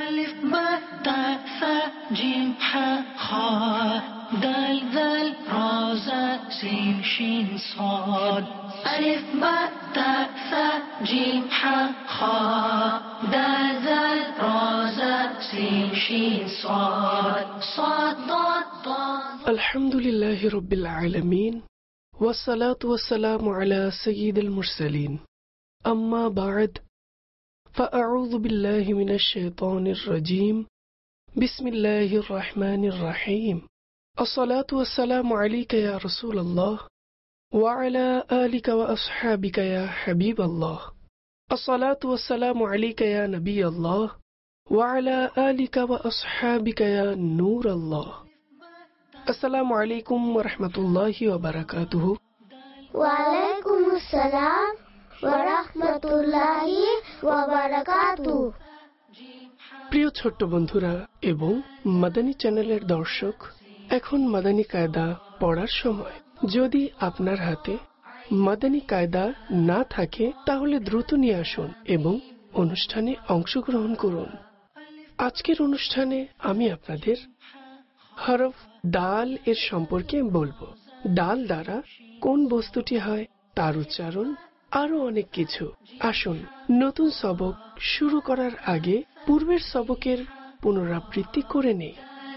ألف باء تاء ثاء جيم حاء خاء دال ذال را زاء سين شين صاد ألف باء تاء ثاء جيم حاء خاء دال ذال را زاء سين شين صاد صاد ضاد ضاد. الحمد لله رب العالمين والصلاة والسلام على سيد المرسلين أما بعد فأعوذ بالله من الشيطان الرجيم بسم الله الرحمن الرحيم الصلاة والسلام عليك يا رسول الله وعلى آلك وأصحابك يا حبيب الله الصلاة والسلام عليك يا نبي الله وعلى آلك وأصحابك يا نور الله السلام عليكم ورحمة الله وبركاته. وعليكم السلام ورحمة الله وبركاته. প্রিয় ছোট্ট বন্ধুরা এবং মাদানী চ্যানেলের দর্শক, এখন মাদানী কায়দা পড়ার সময়। যদি আপনার হাতে মাদানী কায়দা না থাকে তাহলে দ্রুত নিয়ে আসুন এবং অনুষ্ঠানে অংশগ্রহণ করুন। আজকের অনুষ্ঠানে আমি আপনাদের হরফ ডাল এর সম্পর্কে বলবো। ডাল দ্বারা কোন বস্তুটি হয়, তার উচ্চারণ, আরো অনেক কিছু। আসুন নতুন সবক শুরু করার আগে পূর্বের সবকের পুনরাবৃত্তি করে নেই।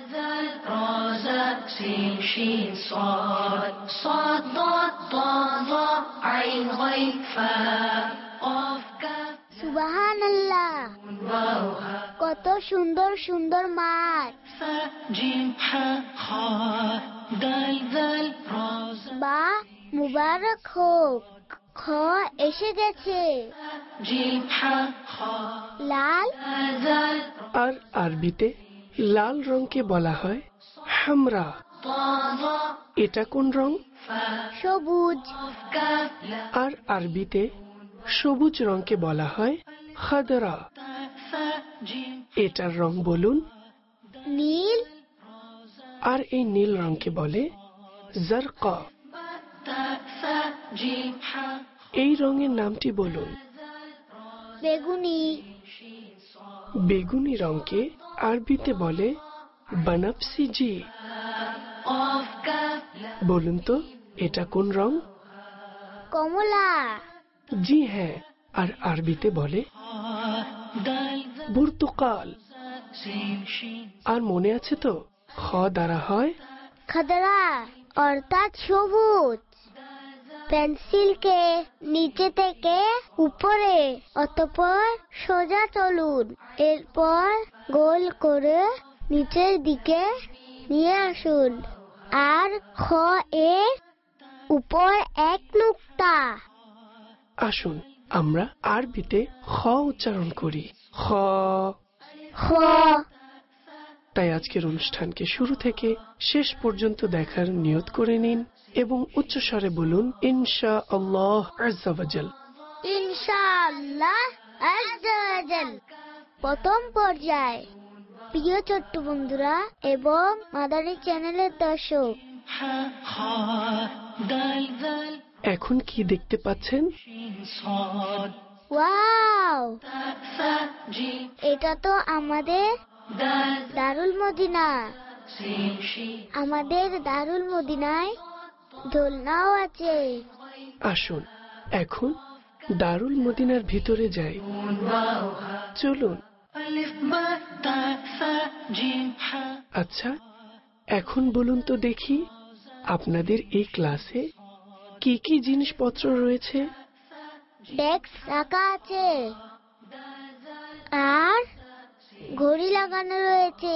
সুবহানাল্লাহ, কত সুন্দর সুন্দর মাঠ। বা মুবারক হোক, খ এসে গেছে। লাল, আর আরবিতে লাল রংকে বলা হয় হামরা। এটা কোন রং? সবুজ। আর আরবিতে সবুজ রংকে বলা হয় খাদরা। এটার রং বলুন? নীল। আর এই নীল রংকে বলে জারকা। এই রঙের নামটি বলুন? বেগুনি। বেগুনি রংকে আরবিতে বলে বানাফসিজি। বলুন তো এটা কোন রং? কমলা। জি হ্যাঁ, আর আরবিতে বলে বুর্তুকাল। আর মনে আছে তো খ দ্বারা হয় খাদরা, অর্থাৎ সবুজ। পেন্সিলকে নিচে থেকে উপরে, অতঃপর সোজা চলুন, এরপর গোল করে নিচের দিকে নিয়ে আসুন। আর খ এর উপর এক নুক্তা। আসুন আমরা আরবিতে খ উচ্চারণ করি। খ। খ। তাই আজকের অনুষ্ঠানকে শুরু থেকে শেষ পর্যন্ত দেখার নিয়ত করে নিন এবং উচ্চস্বরে বলুন ইনশাআল্লাহ আযজা ওয়া জাল। ইনশাআল্লাহ আযজা ওয়া জাল। প্রথম পর্যায়। প্রিয় ছোট্ট বন্ধুরা এবং মাদানী চ্যানেলের দর্শক, এখন কি দেখতে পাচ্ছেন? ওয়াও, এটা তো আমাদের দারুল মদিনা। আমাদের দারুল মদিনায় দোলনাও আছে। আসুন এখন দারুল মদিনার ভিতরে যাই। চলুন। আচ্ছা, এখন বলুন তো দেখি আপনাদের এই ক্লাসে কি কি জিনিসপত্র রয়েছে? ডেস্ক রাখা আছে আর ঘড়ি লাগানো রয়েছে।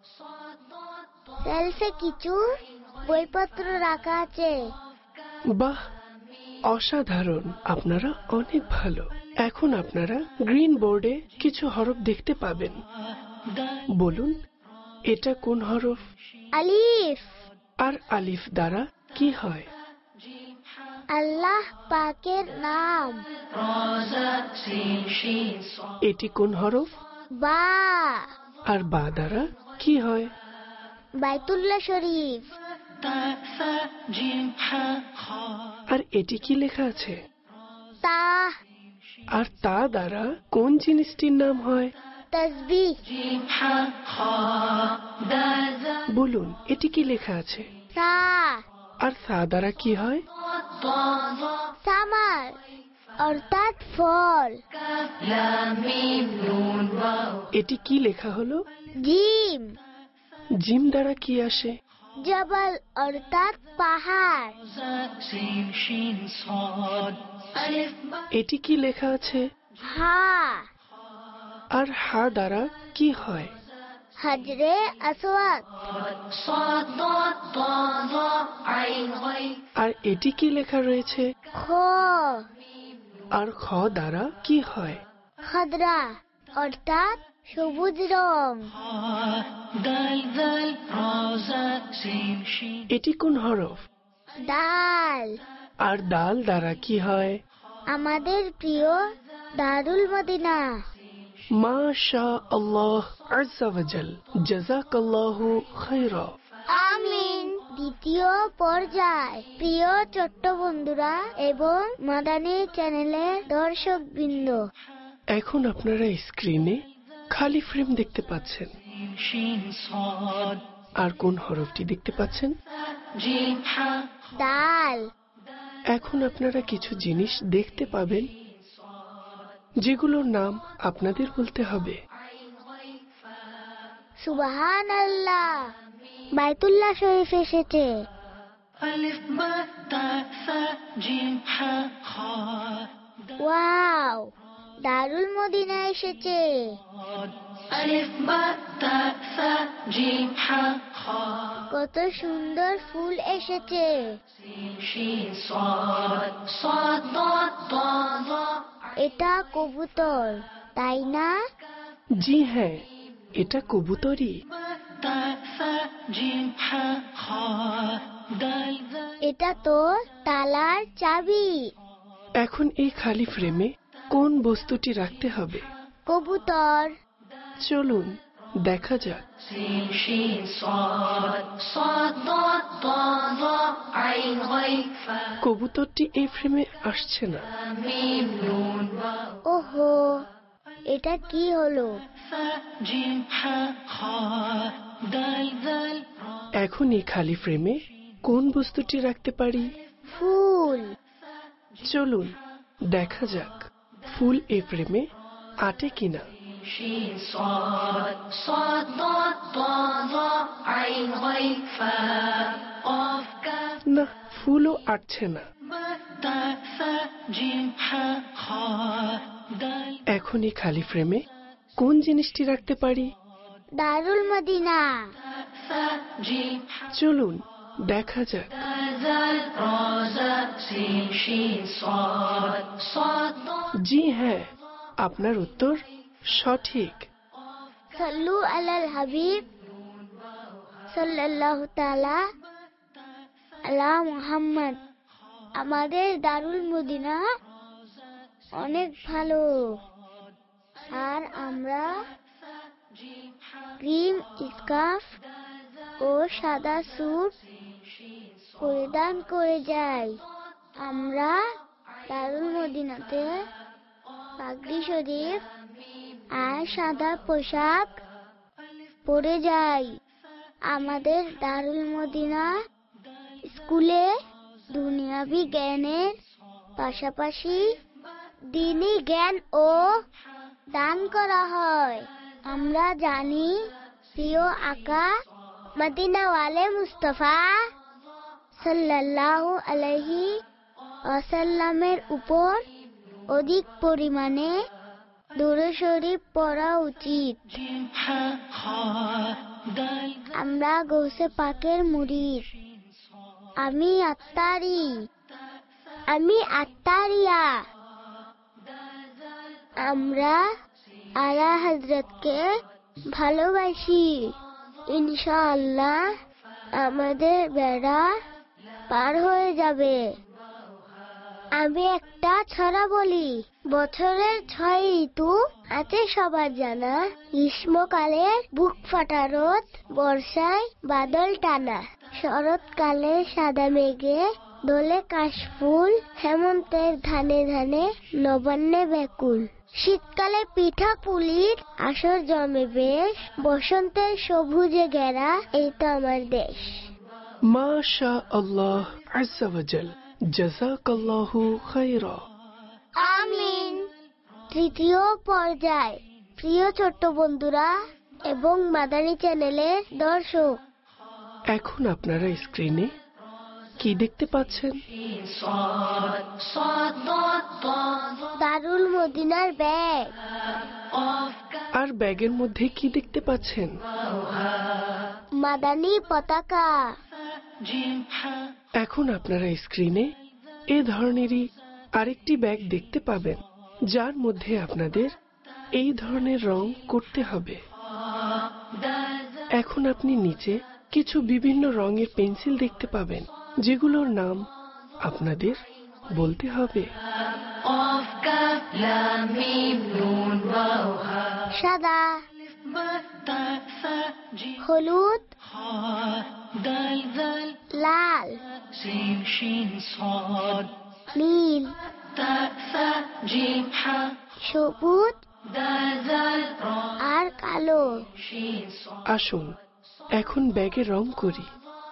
সেলফে কিছু বইপত্র রাখা আছে। বাহ, অসাধারণ! আপনারা অনেক ভালো। এখন আপনারা গ্রিন বোর্ডে কিছু হরফ দেখতে পাবেন। বলুন এটা কোন হরফ? আলিফ। আর আলিফ দ্বারা কি হয়? আল্লাহ পাকের নাম। এটি কোন হরফ? বা। আর বা দ্বারা কি হয়? বাইতুল্লাহ শরীফ। আর এটি কি লেখা আছে? তা। আর তা দ্বারা কোন জিনিসটির নাম হয়? তাসবিহ। جيم حا خا دال ذال বলুন এটি কি লেখা আছে? সা, আর সা দ্বারা কি হয়? ضا ظا সামার অর্থাৎ ফল। كاف لام ميم نون واو এটি কি লেখা হলো? জিম, জিম দ্বারা কি আসে? জবল অর্থাৎ পাহাড়। زا سين شين صاد ألف با এটি কি লেখা আছে? হা, আর হা দ্বারা কি হয়? হাজরে আসওয়াদ। صاد ضاد ضا ظا عين غين আর এটি কি লেখা রয়েছে? খ, আর খ দ্বারা কি হয়? খাদরা অর্থাৎ সবুজ রং। دال ذال را زا سين شين এটি কোন হরফ? দাল, আর দাল দ্বারা কি হয়? আমাদের প্রিয় দারুল মদিনা। মাশা আল্লাহ আজ্জা ওয়া জাল, জাযাকাল্লাহু খায়রা। আমিন। দ্বিতীয় পর্যায়, প্রিয় ছোট্ট বন্ধুরা এবং মাদানী চ্যানেলের দর্শকবৃন্দ, এখন আপনারা স্ক্রিনে খালি ফ্রেম দেখতে পাচ্ছেন। شين صاد আর কোন হরফটি দেখতে পাচ্ছেন? جيم حا দাল। এখন আপনারা কিছু জিনিস দেখতে পাবেন যেগুলোর নাম আপনাদের বলতে হবে। সুবহানাল্লাহ, বাইতুল্লাহ শরীফ এসেছে। ألف با تا ثا جيم حا خا ওয়াও, দারুল মদিনা এসেছে। ضاد ألف با تا ثا جيم حا خا কত সুন্দর ফুল এসেছে। سين شين صاد صاد ضاد ضا ظا এটা কবুতর, তাই না? জি হ্যাঁ, এটা কবুতরই। با تا ثا جيم حا خا دال ذال এটা তো তালার চাবি। এখন এই খালি ফ্রেমে কোন বস্তুটি রাখতে হবে? কবুতর। চলুন দেখা যাক। سين شين صاد صاد ضاد ضا ظا عين غين فا কবুতরটি এই ফ্রেমে আসছে না। ميم نون واو ওহো, এটা কি হলো? ثا جيم حا خا دال ذال را এখন এই খালি ফ্রেমে কোন বস্তুটি রাখতে পারি? ফুল। চলুন দেখা যাক ফুল এই ফ্রেমে আটে কিনা। شين صاد صاد ضاد ضا ظا عين غين فا قاف كاف না, ফুলও আটছে না। با تا ثا جيم حا خا دال এখন এই খালি ফ্রেমে কোন জিনিসটি রাখতে পারি? দারুল মদিনা। ثا جيم حا চলুন দেখা যাক। دال ذال را زا سين شين صاد صاد ضاد জি হ্যাঁ, আপনার উত্তর সঠিক। সাল্লু আলাল হাবিব সাল্লাল্লাহু তাআলা আলা মুহাম্মদ। আমাদের দারুল মদিনা অনেক ভালো, আর আমরা ক্রিম স্কার্ফ ও সাদা স্যুট পরিধান করে যাই। আমরা দারুল মদিনাতে পাগড়ি শরীফ আর সাদা পোশাক পরে যাই। আমাদের দারুল মদিনা স্কুলে দুনিয়াবি জ্ঞানের পাশাপাশি দ্বীনি জ্ঞান ও দান করা হয়। আমরা জানি প্রিয় আকা মদিনাওয়ালে মুস্তাফা সাল্লাল্লাহু আলাইহি ওয়াসাল্লামের উপর অধিক পরিমাণে দুরূদ শরীফ পড়া উচিত। جيم حا خا دال আমরা গৌসে পাকের মুরিদ। আমি আত্মারিয়া। আমরা আলা হযরতকে ভালোবাসি। ইনশাআল্লাহ আমাদের বেড়া পার হয়ে যাবে। আমি একটা ছড়া বলি। বছরের 6 ঋতু আছে সবার জানা। গ্রীষ্মকালে বুক ফাটা রোদ, বর্ষায় বাদল টানা, শরৎকালে সাদা মেঘে দোলে কাশফুল, হেমন্তের ধানে ধানে নবান্নে ব্যাকুল, শীতকালে পিঠা পুলির আসর জমে বেশ, বসন্তের সবুজে ঘেরা এই তো আমার দেশ। মাশা আল্লাহ আজ্জা ওয়া জাল, জাযাকাল্লাহু খায়রা। আমিন। তৃতীয় পর্যায়। প্রিয় ছোট্ট বন্ধুরা এবং মাদানী চ্যানেলের দর্শক, এখন আপনারা স্ক্রিনে কি দেখতে পাচ্ছেন? দারুল মদিনার ব্যাগ। আর ব্যাগের মধ্যে কি দেখতে পাচ্ছেন? মাদানী পতাকা। এখন আপনারা স্ক্রিনে এ ধরনেরই আরেকটি ব্যাগ দেখতে পাবেন, যার মধ্যে আপনাদের এই ধরনের রং করতে হবে। এখন আপনি নিচে কিছু বিভিন্ন রঙের পেন্সিল দেখতে পাবেন, যেগুলোর নাম আপনাদের বলতে হবে। সাদা, হলুদ, লাল, নীল, সবুজ আর কালো। আসুন এখন ব্যাগে রং করি।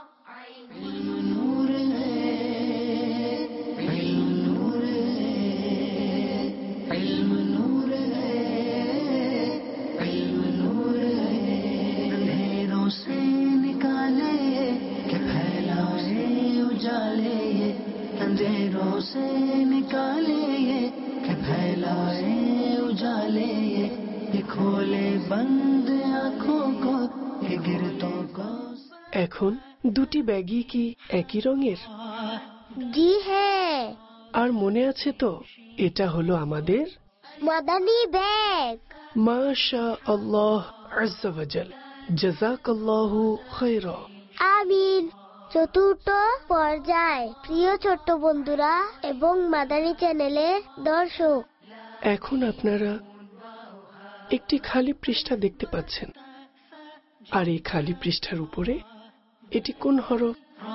अंधेरों से निकाले कि फैलाए उजाले, ये खोले बंद आँखों को, ये गिरतों को। এখন দুটি ব্যাগই কি একই রঙের? জি হ্যাঁ। আর মনে আছে তো, এটা হলো আমাদের মাদানী ব্যাগ। মাশা আল্লাহ আজ্জা ওয়া জাল, জাযাকাল্লাহু খায়রা। আমিন। চতুর্থ পর্যায়। প্রিয় ছোট্ট বন্ধুরা এবং মাদানী চ্যানেলের দর্শক, এখন আপনারা একটি খালি পৃষ্ঠা দেখতে পাচ্ছেন, আর এই খালি পৃষ্ঠার উপরে এটি কোন হরফ?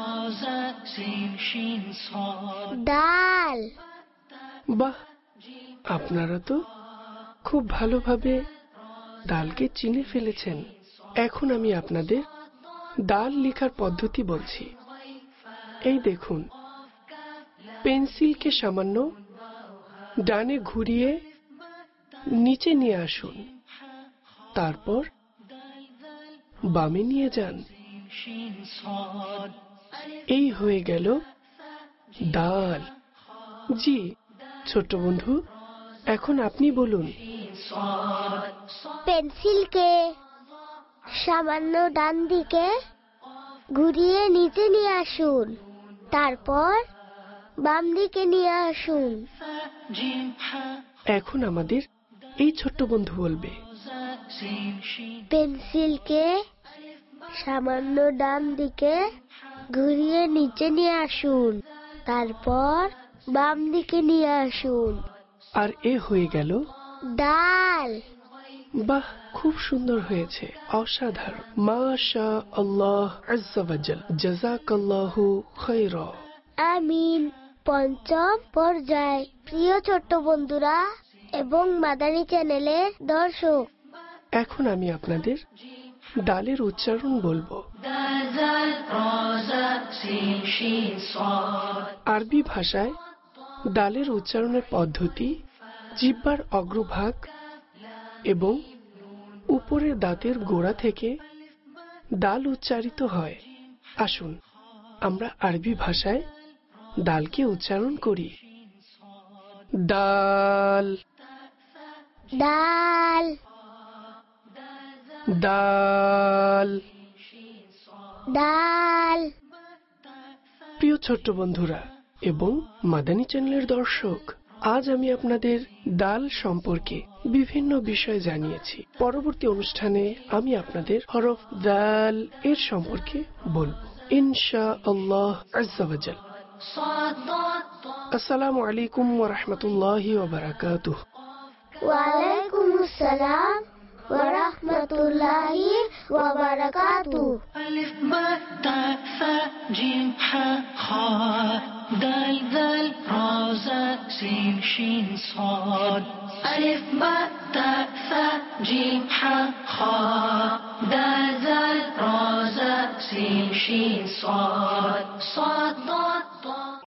ডাল। বাহ, আপনারা তো খুব ভালোভাবে দালকে চিনে ফেলেছেন। এখন আমি আপনাদের দাল লেখার পদ্ধতি বলছি। এই দেখুন, পেন্সিলকে সামান্য ডানে ঘুরিয়ে নিচে নিয়ে আসুন, তারপর বামে নিয়ে যান। এই হয়ে গেল দাল। জি ছোট্ট বন্ধু, এখন আপনি বলুন। পেন্সিলকে সামান্য ডান দিকে ঘুরিয়ে নিচে নিয়ে আসুন, তারপর বাম দিকে নিয়ে আসুন। এখন আমাদের এই ছোট্ট বন্ধু বলবে। পেন্সিলকে সামান্য ডান দিকে ঘুরিয়ে নিচে নিয়ে আসুন, তারপর বাম দিকে নিয়ে আসুন। আর এ হয়ে গেল ডাল। বাহ, খুব সুন্দর হয়েছে, অসাধারণ। মাশা আল্লাহ আজ্জা ওয়া জাল, জাযাকাল্লাহু খায়রা। আমিন। পঞ্চম পর্যায়। প্রিয় ছোট্ট বন্ধুরা এবং মাদানী চ্যানেলের দর্শক, এখন আমি আপনাদের ডালের উচ্চারণ বলবো। আরবি ভাষায় ডালের উচ্চারণের পদ্ধতি জিহ্বার অগ্রভাগ এবং উপরের দাঁতের গোড়া থেকে ডাল উচ্চারিত হয়। আসুন আমরা আরবি ভাষায় ডালকে উচ্চারণ করি। ডাল, ডাল, ডাল। ডাল। প্রিয় ছোট্ট বন্ধুরা এবং মাদানী চ্যানেলের দর্শক, আজ আমি আপনাদের ডাল সম্পর্কে বিভিন্ন বিষয় জানিয়েছি। পরবর্তী অনুষ্ঠানে আমি আপনাদের হরফ দাল এর সম্পর্কে বলবো ইনশাআল্লাহ আজ্জা ওয়া জাল। আসসালামু আলাইকুম ওয়া রাহমাতুল্লাহি ওয়া বারাকাতুহু। ওয়া আলাইকুমুস সালাম ওয়া রাহমাতুল্লাহি ওয়া বারাকাতুহু। ألف باء تاء ثاء جيم حاء خاء دال ذال را زا سين شين صاد ألف باء تاء ثاء جيم حاء خاء دال ذال را زا سين شين صاد صاد